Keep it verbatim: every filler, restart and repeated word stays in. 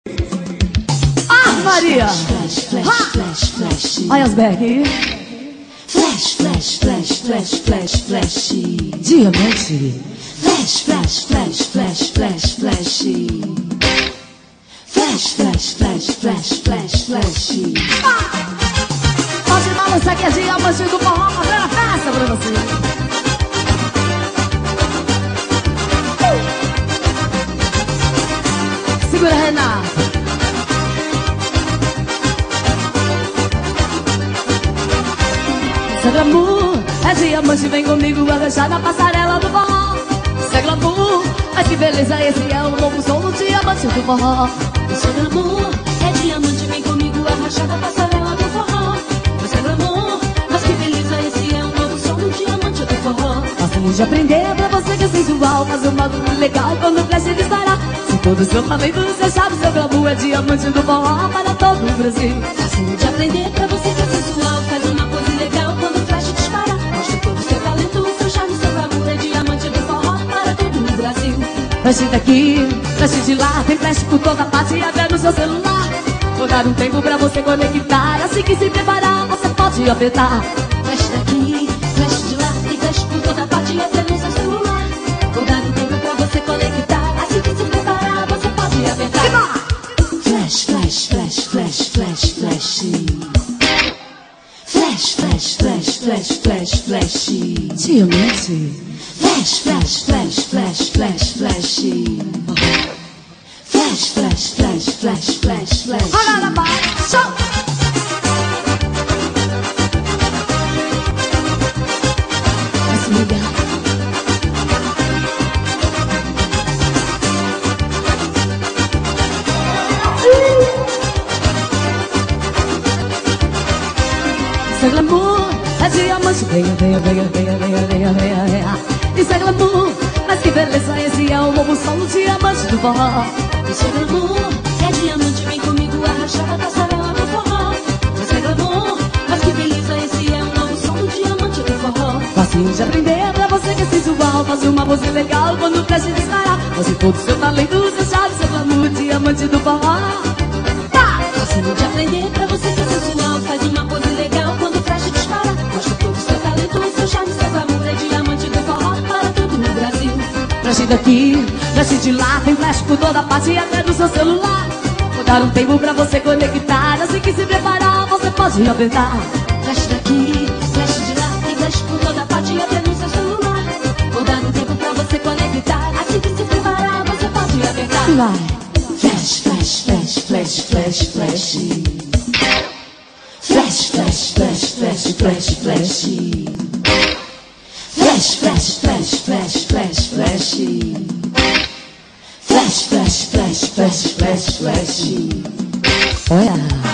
Ah, Maria! Olha as bags. Flash, flash, flash, flash, flash, flash. Diamante. Flash, flash, flash, flash, flash, flash. Flash, flash, flash, flash, flash, flash. Pode balançar que é diamante do forró, fazendo a festa pra você. Segura, Renato. Isso é glamour, é diamante, vem comigo arranjar na passarela do forró. Isso é glamour, mas que beleza, esse é o novo som do diamante do forró. Isso é glamour, é diamante, vem comigo arranjar na passarela do forró. Isso é glamour, mas que beleza, esse é o novo som do diamante do forró. Facinho de aprender pra você que é sensual, fazer um bagulho legal quando o flash disparar. Se todo o seu talento, você sabe, seu glamour é diamante do forró para todo o Brasil. Facinho de aprender pra você que é sensual, faz uma pose legal quando o flash dispara. Mostra todo o seu talento, seu charme, seu glamour é diamante do forró para todo o Brasil. Flash daqui, flash de lá, tem flash por toda parte até no seu celular. Vou dar um tempo pra você conectar, assim que se preparar, você pode apertar. Flash daqui, flash de lá, tem flash por toda parte até no seu celular. Vou dar um tempo pra você conectar, assim que se preparar, você pode apertar. Flash, flash, flash, flash, flash, flash. Flash, flash, flash, flash, flash, flash. Diamante. Flash, flash, flash, flash, flash, flash. Flash, flash, flash, flash, flash, flash. Agora vai, show! Vai se ligar. Isso é glamour, é diamante. Venha, venha, venha, venha, venha, venha, venha, venha. Isso é glamour, mas que beleza, esse é o novo som do diamante do forró. Isso é glamour, é diamante, vem comigo arranjar a passarela do forró. Isso é glamour, mas que beleza, esse é o novo som do diamante do forró. Facinho de aprender pra você que é sensual, fazer uma música legal quando o flash disparar. Você todo o seu talento, seu charme, seu glamour, diamante do forró. Facinho de aprender pra você que é sensual, faz uma pose legal quando o flash dispara. Mostra todo o seu talento, seu charme, seu glamour, é diamante do forró para todo o Brasil. Flash daqui, flash de lá, tem flash por toda parte até no seu celular. Vou dar um tempo pra você conectar, assim que se preparar, você pode apertar. Flash daqui, flash de lá, tem flash por toda parte até no seu celular. Vou dar um tempo pra você conectar, assim que se preparar, você pode apertar. Vai. Flash, flash, flash, flash, flash, flash. Flash, flash, flash, flash, flash, flash. Flash, flash, flash, flash, flash, flash. Flash, flash, flash, flash, flash, flash. Olha.